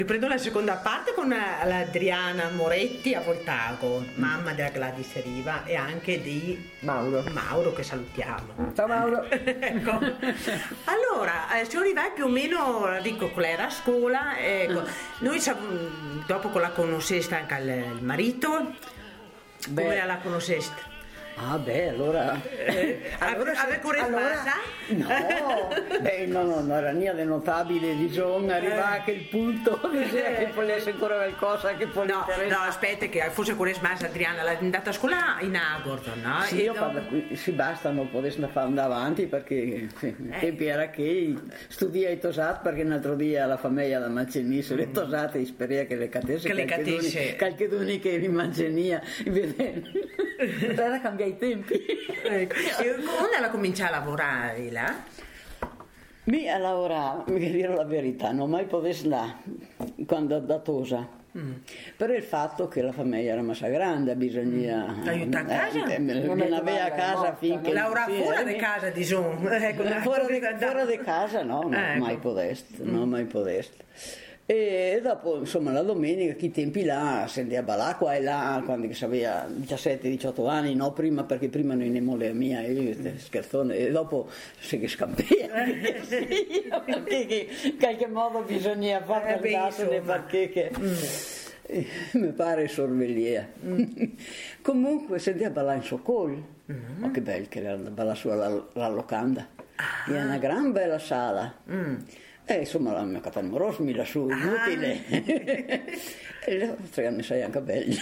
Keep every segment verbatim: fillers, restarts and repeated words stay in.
Riprendo la seconda parte con l'Adriana Moretti a Voltago, mamma della Gladys Riva e anche di Mauro, Mauro che salutiamo. Ciao Mauro. Ecco. Allora, eh, signori vai più o meno, dico, qual era a scuola, ecco. Noi dopo con la conosceste anche il, il marito, Beh. come la conosceste? Ah beh, allora... Eh, allora ave corre allora, no, beh, no, no, non era niente nottabile, bisogna arrivare a quel punto che volesse ancora qualcosa che può no, no, aspetta che forse con Esmas Adriana l'ha andata a scuola in Agordo, no? Sì, io quando qui si basta, non potesse andare avanti perché sì, eh. tempi era che studia i tosat perché un altro dia la famiglia da Mancenisse, mm. le tosate e spera che le catesse che le catesse qualche duni che li Mancenia era cambiato i tempi. Ecco. E quando la comincia a lavorare là? Mi a lavorare, mi dire la verità, non mai potessi là quando da Tosa. Mm. Per il fatto che la famiglia era massa grande, bisogna mm. aiutare a casa? Eh, non aveva a casa finché Laura sì, fuori eh, di casa diciamo ecco, fuori di casa no, no ecco. mai podeste, mm. no mai podeste. E dopo, insomma, la domenica, che tempi là, sentiva ballare qua e là, quando aveva diciassette diciotto anni, no, prima, perché prima noi ne mole mia, io scherzone, e dopo si che scampia, sì, perché che, in qualche modo bisogna fare per datene, perché che... Mm. mi pare sorvegliere. Mm. Comunque sentiva ballare in Socol, mm. oh che bello che era ballare sulla la locanda, ah. È una gran bella sala. Mm. E insomma la mia catena morosa mi lasciò inutile ah. E tre anni sei anche belli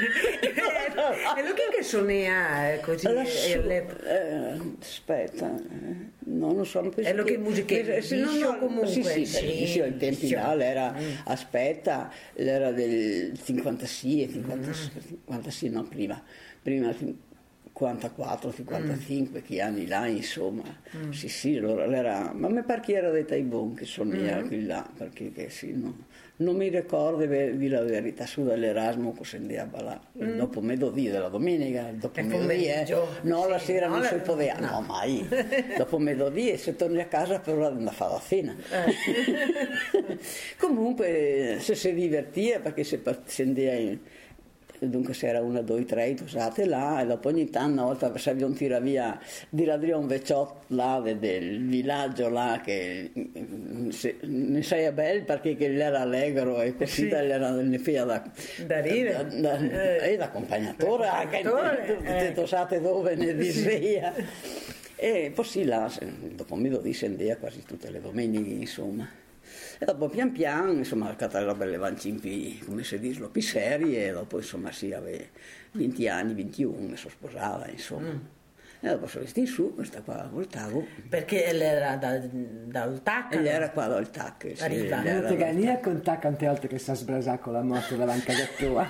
e lui che suonava così le... eh, aspetta non lo so e lo che musica eh, sì, no, no, comunque sì sì, sì, sì, sì ai tempi sì. Là era mm. aspetta era del cinquantasei cinquantasei no prima prima cinquantaquattro cinquantacinque mm. che anni là insomma mm. sì sì allora era ma mi pare che era dei Taibon che sono mm. qui là perché che, sì, no, non mi ricordo di la verità su dell'Erasmo che si andava là mm. dopo mezzodì della domenica dopo mezzodì eh. no sì, la sera no, non si poteva no. no mai dopo mezzodì e se torni a casa per ora andare a fare la cena eh. Comunque se si divertiva perché si andava in dunque se era una, due, tre, usate là e dopo ogni tanto una volta se un tira via di radria un vecchiotto là del villaggio là che se, ne sei bello perché che era allegro e così sì. Era ne fia da da ridere da, da, eh. e da accompagnatore anche tutte tosate dove ne disegna e poi sì là dopo mi lo discendeva quasi tutte le domeniche insomma. E dopo pian piano, insomma, la catena belle vancimpi, come si dice, più serie, e dopo, insomma, si aveva venti anni, ventuno, si sposava, insomma. Mm. E dopo sono vestita in su, questa qua a Voltago. Perché lei era da, dal T A C? Lei era qua dal T A C, sì. Arriva. Non ti gani a contare quante volte che si è sbrasato con la moto davanti alla tua.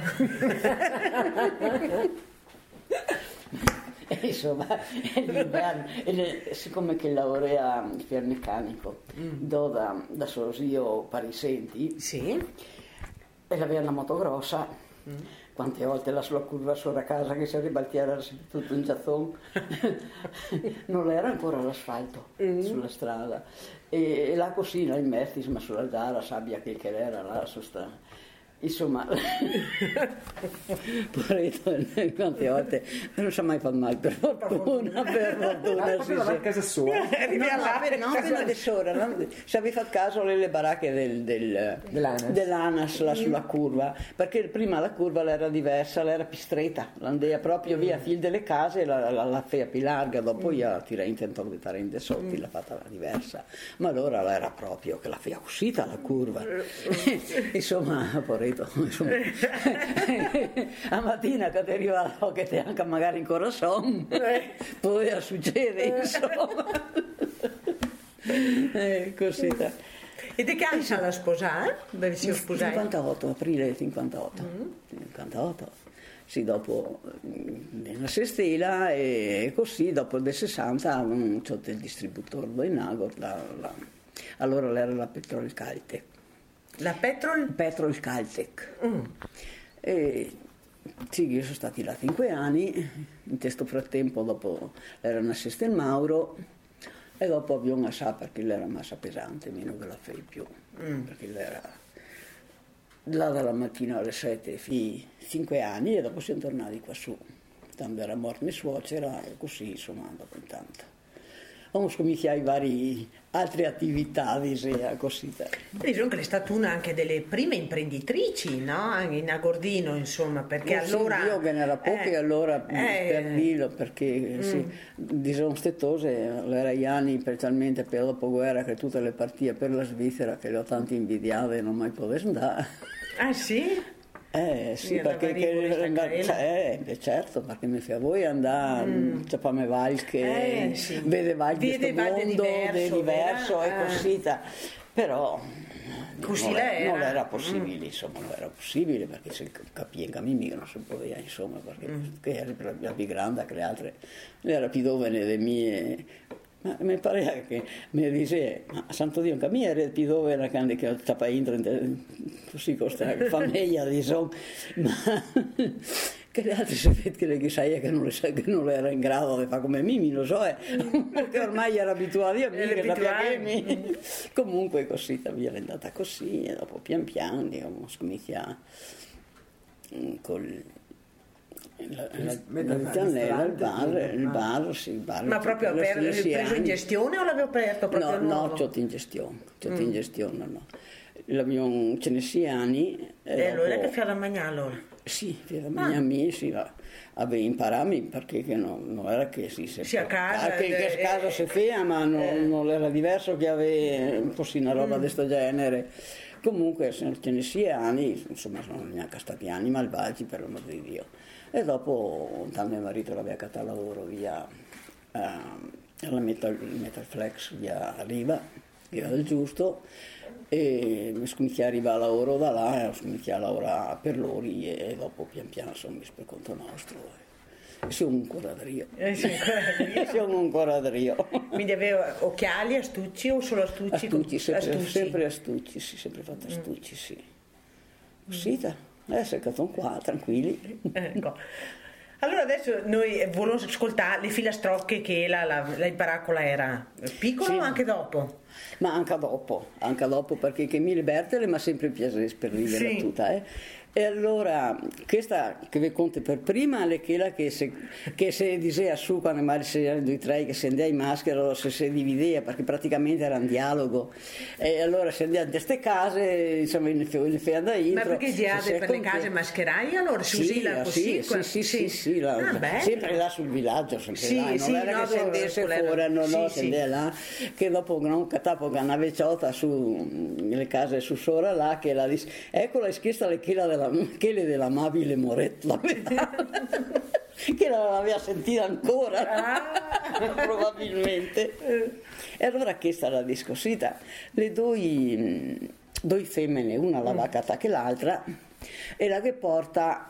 Insomma, l'inverno, siccome che laurea per meccanico, mm. do da, da Sosio Parisenti, sì. E aveva una moto grossa, mm. quante volte la sua curva sopra casa che si ribaltiera tutto un giazzone, non era ancora l'asfalto mm. sulla strada, e, e là così, là immersi, ma sulla gara, sabbia che, che era là su strada. Insomma, quante volte non si è mai fatto mai per fortuna, per fortuna. Sì, sì. A casa sua. No, no, per, no, appena di sora, no? Se avevi fatto caso alle baracche del, del, dell'Anas, dell'Anas là sulla curva, perché prima la curva era diversa, era più stretta, l'andava proprio via fil delle case, la, la, la feia più larga, dopo io la tirai in tento di stare in de sotto, l'ha fatta diversa, ma allora era proprio che la feia uscita la curva. Insomma, porretto. Insomma, a mattina che ti arriva che ti anche magari in corazon poi succede insomma eh, così e di che anni la sposare? Dove si sposare? cinquantotto, aprile cinquantotto mm. cinquantotto sì, dopo nella sestela e così dopo del sessanta un c'è il distributore in Agor la, la, allora era la Petrol Caltech. La Petrol? Petrol Caltech. Mm. E sì, io sono stati là cinque anni, in questo frattempo dopo era nasceste il Mauro e dopo abbiamo una sa perché l'era massa pesante, meno che la fai più, mm. perché l'era là dalla mattina alle sette, fino cinque anni, e dopo siamo tornati qua su. Tanto era morta mia suocera, e così, insomma, dopo intanto. Ho cominciato varie altre attività, disea, così. Diciamo che è stata una anche delle prime imprenditrici, no? In Agordino, insomma, perché eh, allora... Sì, io che ne era poche, eh, allora eh, per dirlo, perché mm. sì, diciamo stetose, era gli anni specialmente per il dopoguerra che tutte le partite per la Svizzera, che le ho tanto invidiate e non mai potevo andare. Ah sì? Eh sì, sì perché che, cioè, eh, certo, perché mi fa voi andare mm. a fare Valche, eh, sì. vede Valche vede mondo, diverso, de diverso e ah. così, però così non, era. non era possibile, mm. insomma, non era possibile perché se capiva mica non si poteva, insomma, perché mm. era la più grande che le altre, le era più giovane delle mie. Ma mi pare che mi dice, ma santo Dio, che mia era più dove che che stava in così con questa famiglia, diciamo, ma che le altre sapete che le chissà che non, le, che non era in grado di fare come Mimi, lo so, eh, perché ormai era abituato io a me, che sapeva che comunque così, via è andata così, e dopo pian piano, diciamo, scomincia col... La, la, la Vittanella, il bar, il bar, sì, il bar. Ma proprio per, preso in gestione o l'avevo aperto proprio no, nuovo? No, c'ho in gestione, c'ho mm. in gestione, no. L'abbiamo, ce ne sei anni. E eh, allora che fai la mangiare allora? Sì, la mia amica, sì, avevo imparato perché che no, non era che si se sì, a casa, che, che a casa eh, si feia, ma non, eh. non era diverso che aveva così una roba mm. di questo genere. Comunque, ce ne sei anni, insomma, sono neanche stati anni malvagi, per l'amor di Dio. E dopo, tanto mio marito l'aveva cattato lavoro via uh, alla Metal, Metal Flex, via Riva, via del Giusto, e mi scominciai a arrivare a lavoro da là, e scominciai a lavorare per loro, e dopo pian piano sono messo per conto nostro. E siamo un quadrio. Eh, siamo un quadrio. Quindi aveva occhiali, astucci o solo astucci? Astucci, sempre astucci, sempre astucci, sì, sempre fatto astucci, sì. Sì, da. Eh, sei caton qua, tranquilli. Ecco. Allora adesso noi volevamo ascoltare le filastrocche che la, la, la imparacola era piccola sì. O anche dopo? Ma anche dopo, anche dopo perché che mi libertele mi ha sempre piaciuto per vivere sì. Tutta, eh. E allora, questa che vi conto per prima è quella che se, che se diceva su quando magari si erano due o tre che si andava in maschera, allora se si divideva perché praticamente era un dialogo. E allora si andava in queste case, insomma, ne feia da intro. Ma perché giate per le case mascherai allora? Si sì, usa così? Sì, sì, sì, sì, sì là, ah, sempre là sul villaggio, sempre sì, là. Non sì, era no, che si andasse fuori, no, no, si andava là. Che dopo non cattavo che una vecchiota su le case su sopra là, che la disse, ecco la schiesta le quella della, quelle della amabile Moretto che non l'aveva sentita ancora ah. probabilmente e allora questa la discossita le due, due femmine una la vacata che l'altra e la che porta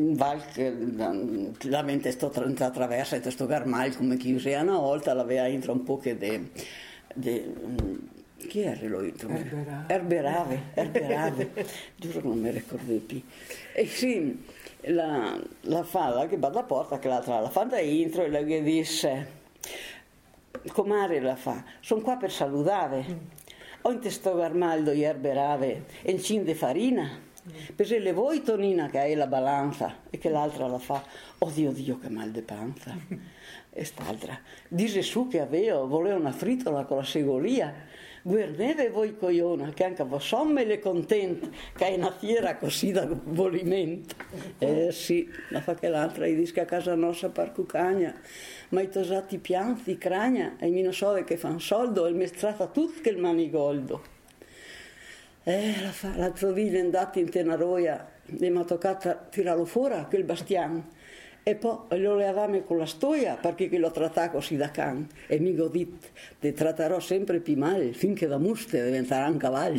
la mente sto attraversa questo garmaglio come chi usava una volta l'aveva entra un po' che de, de chi era lo Erberave, Erberave, giuro non mi ricordo più. E sì, la, la fa che va alla porta, che l'altra la fa da intro e la che disse, comare la fa, sono qua per salutare, ho in testo garmaldo Erberave e in cin de farina, per le voi Tonina che hai la balanza e che l'altra la fa, oddio Dio che mal de panza. E st'altra, dice su che avevo, voleva una fritola con la segolia. Guardate voi cogliona che anche voi somme le contente che è una fiera così da volimento eh sì, la fa che l'altra gli dice che a casa nostra per cucagna ma i tosati pianti cragna e mi non so che fanno soldo e mi strata tutto che il manigoldo eh la fa l'altro giorno è andato in Tenaroia e mi ha toccato tirarlo fuori quel bastiano e poi lo levame con la stoia perché l'ho trattato così da can e mi godit ti tratterò sempre più male finché da muste diventerà un cavallo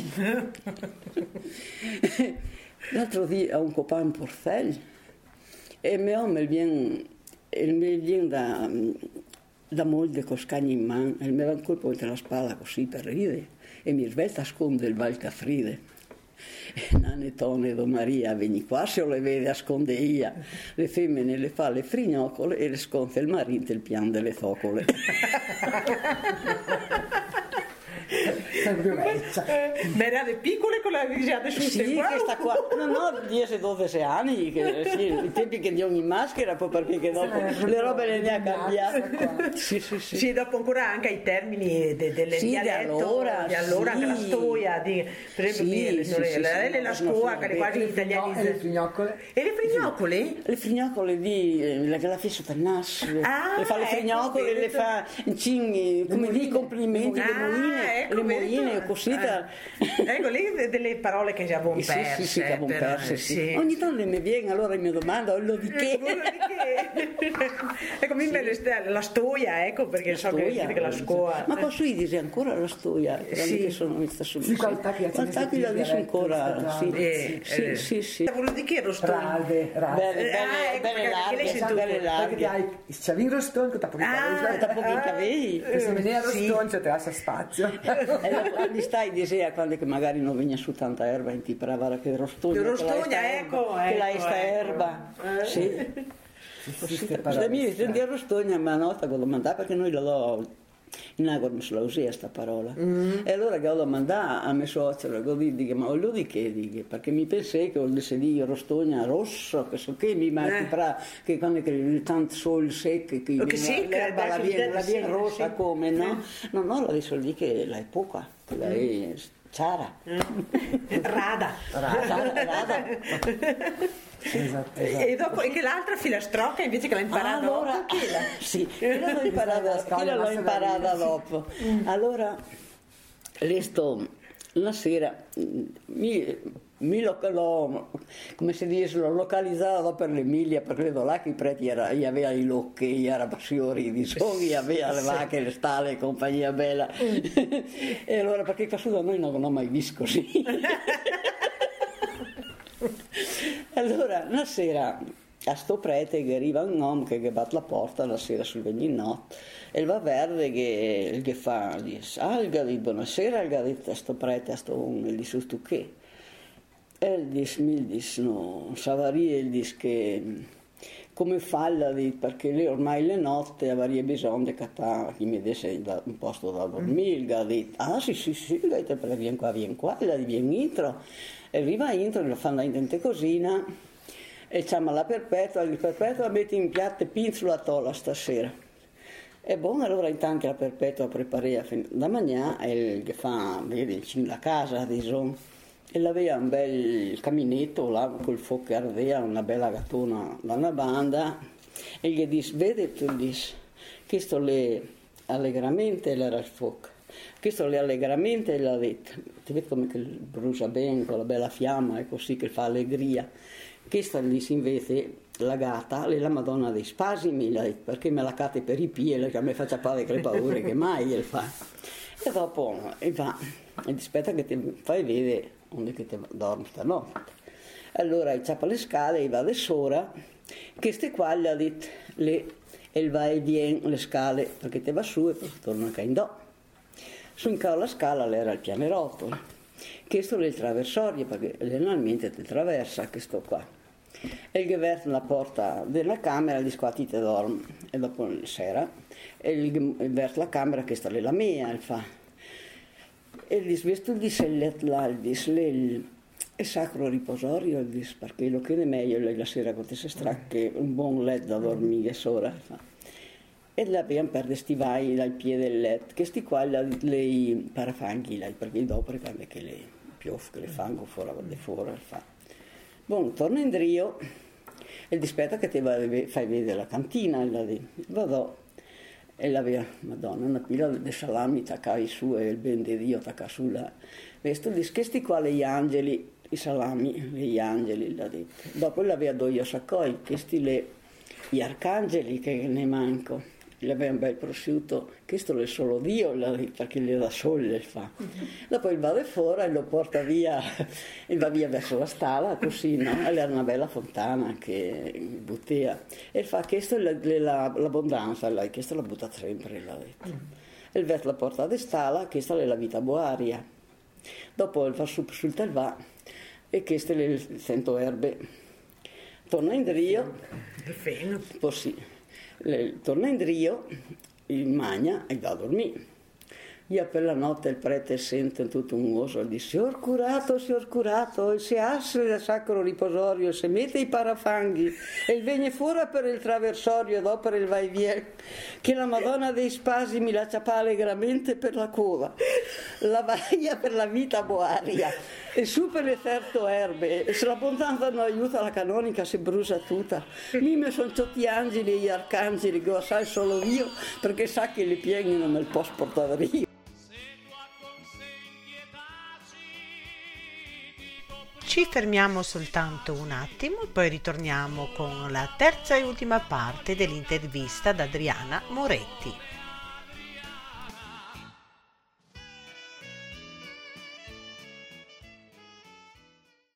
l'altro giorno ho un copain in Porcel e mio uomo viene mi viene da, da molde con scagni in mano e mi va un colpo contro la spalla così per ridere e mi svelta a sconde il Valcafride. E Nanetone do Maria, veni qua se le vede a scondeia, le femmine le fa le frignocole e le sconfe il marito il pian delle zocole. Sempre vecchia. Ma erano piccole con la visione su Sì, questa qua, no, no, dieci dodici anni, che, sì, i tempi che di ogni maschera, poi perché che dopo Sì, le robe le ne ha cambiate. qua. Sì, sì, sì. Sì, dopo ancora anche i termini de, delle Sì, di dialetto, allora, di allora sì. anche la stoia, di, per esempio, Sì, mie, le sì, sorelle, sì, sì, lei la no, scuola, no, che le no, quasi E le italianizzate. frignoccole? E le frignocole? Le frignocole di eh, la, la festa del Nas, Ah, le fa le ecco, frignocole, le vedo. fa cinghi, come moline. di complimenti, le Ah, moline, ecco, le vedo. moline, così. Ah. Ecco, lì delle parole che ci abbiamo Sì, perse. sì, sì, che abbiamo però, perse, sì. sì. Ogni tanto mi viene, allora mi domanda, lo di che? Quello di che? Ecco, mi viene la stoia, ecco, perché so che, Stoia, che la scuola. ma posso dire ancora la stoia? Sì. Che sono messa sul Sì, qualità che qualità che la dice ancora, sì, Eh, sì, eh. sì, sì. Volevo dire che ero stoia. Rade, rade. Belle, belle, Ah, ecco, belle perché larghe, lei sento- belle Perché larghe. hai il ciavino rostone che ti ha Ah, Dopo che i capelli. E se viene a sì. rostone c'è te lascia spazio. E dopo gli stai disea quando che magari non vegna su tanta erba in ti parava che rostogna, Che rostogna, che la sta ecco, erba, che la ecco, sta ecco. erba. Eh. Sì. Sì, ste Se parole mi strane. senti a rostogna, ma no, sta con mandare perché noi la do in agua non se la usia sta parola. E allora che ho domandato a mio suocero, che dico, ma lo di che dico? Perché mi pensai che vuol dire di rostogna rosso, che so che mi metti Eh. pra, che quando che tanto sole secco, che Oh, che sì, che l'erba la adesso viene, la sì, viene rossa sì. come, no? No, no, la adesso lì che la è poca, che la è ciara. Rada. Rada, rada. Esatto, E, esatto. e dopo e che l'altra filastrocca invece che l'ha imparata allora, dopo, chi la- sì, quella l'ho imparata, quella l'ho imparata dopo. Allora, resto una sera, mi, mi lo, l'ho, come si dice, l'ho localizzato per l'Emilia, perché credo là che i preti era, gli aveva i locchi, gli era passiori di soghi, aveva le vacche, le stalle e compagnia bella. E allora, perché qua su da noi non l'ho mai visto così. Allora, una sera a sto prete che arriva un uomo che, che batte la porta la sera sul veninotto e va verde che, che fa, dice, ah, il gadit, buonasera, il gadit, a sto prete, a sto uomo, e dice, tu che? E il dice, mi dice, no, Savaria, il dice che come falla, perché lei ormai le notte avrebbe bisogno di cattare chi mi desse un posto da dormire, il gadit, ah sì sì sì, il gadit, perché viene qua, viene qua, il viene intro, e arriva intro, lo fanno in te cosina, e chiama la perpetua, il perpetua mette in piatto pinzo la tolla stasera. E buono, allora intanto la perpetua prepara da mangiare e che fa, vedi, la casa, diciamo, e aveva un bel caminetto là col fuoco che ardeva, una bella gattona da una banda, e gli dice, vedi, tu dici, questo le allegramente era il fuoco. Questo le allegramente l'ha detto, ti vedi come che brucia bene con la bella fiamma e così che fa allegria. Questa dice invece la gatta è la Madonna dei spasimi, lei, perché me la cate per i piedi, che a me faccia padre che le paure che mai gliel fa. E dopo e va, e aspetta che ti fai vedere onde che ti dormi stanotte. Allora ciappa le scale e va da sola, queste qua le ha detto le, e va e viene le scale, perché te va su e poi torna anche in do. Su in capo la scala era il pianerottolo, questo è il traversorio, perché generalmente ti traversa questo qua. E il governo la porta della camera, gli squati te dorme, e dopo sera, e il, verso la camera, questa è la mia, il fa. E gli svesto di sellet là, il sacro riposorio, dice, perché lo che è meglio la sera quando si stracche un buon letto da dormire sola, il fa. E l'abbiamo per dei stivali dal piede del letto, che sti qua lei parafanghi, perché dopo quando che le piove, che le fango fuori, da fuori, fa. Buon, torno in Rio, e dispetta che ti fai vedere la cantina, e la di, vado, e l'aveva, madonna, una pila di salami taccai su, e il ben di Dio tacca su là. Questo dice che sti qua gli angeli, i salami, gli angeli, l'ha detto. Dopo l'aveva due io saccoi, che sti le, gli arcangeli che ne manco. Aveva un bel prosciutto, questo è solo Dio, perché le da solo le fa. Dopo il va da fuori e lo porta via, e va via verso la stalla, così, no? E era una bella fontana che buttea. E fa, questo è la, la, l'abbondanza, lei, questo la butta sempre, l'ha detto. E il verso la porta da stalla, questa è la vita boaria. Dopo il fa su sul telva, e questo è il cento erbe. Torna in Rio, poi sì. Le, torna in Rio, il magna e va a dormire. Io per la notte il prete sente tutto un uoso e dice: signor curato, signor curato, si asce dal sacro riposorio, si mette i parafanghi e viene fuori per il traversorio dopo il vai via, che la Madonna dei Spasimi la ciappa allegramente per la cova, la vaglia per la vita boaria e su per le certo erbe, e se l'abbondanza non aiuta la canonica si brucia tutta. Mime sono tutti gli angeli e gli arcangeli, che lo sai solo io, perché sa che li pieghi non me li posso portare io. Ci fermiamo soltanto un attimo e poi ritorniamo con la terza e ultima parte dell'intervista ad Adriana Moretti.